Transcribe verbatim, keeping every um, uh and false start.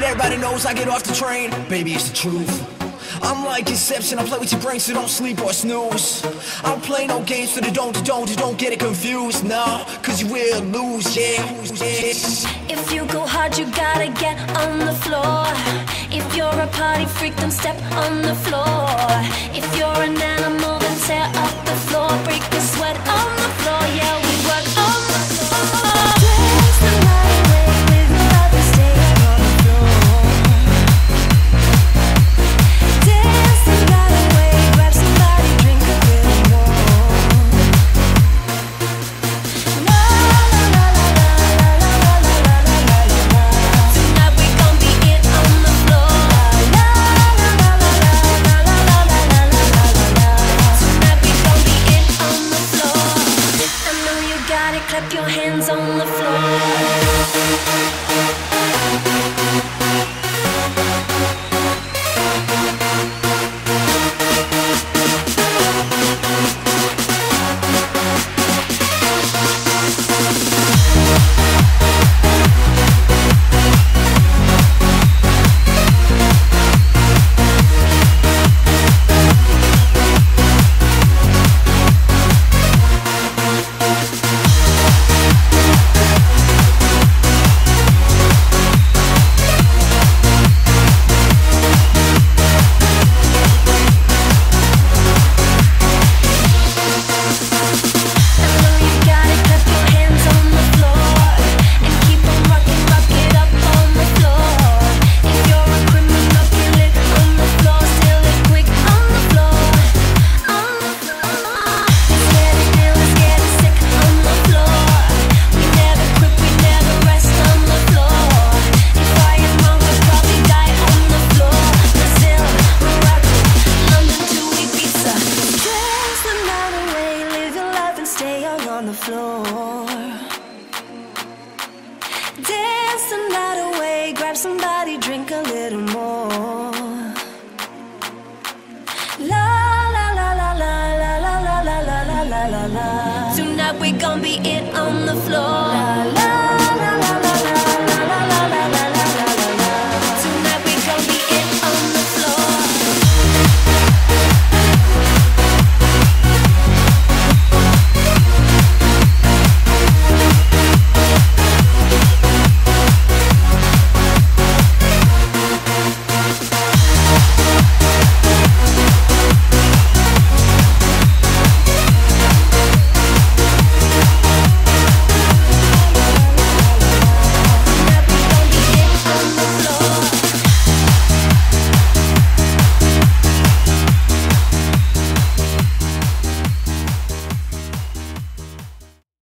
everybody knows I get off the train. Baby, it's the truth. I'm like Inception, I play with your brain so don't sleep or snooze. I don't play no games so they don't, they don't, they don't get it confused. Nah, cause you will lose, yeah. If you go hard, you gotta get on the floor. If you're a party freak, then step on the floor. If you're an animal, then tear up the floor. Break the sweat on the floor, yeah, we work on the floor. Dance the night away, live your life and stay on the floor. Dance the night away, grab somebody, drink a little more. La la la la la la la la la la la la. Tonight we gon' be it on the floor. La la la la la la la la la la la la. Tonight we gon' be it on the floor. I know you got it, clap your hands on the floor. On the floor. Dance the night away, grab somebody, drink a little more. La la la la la la la la la la la la la. Tonight we gon' be it on the floor. La la.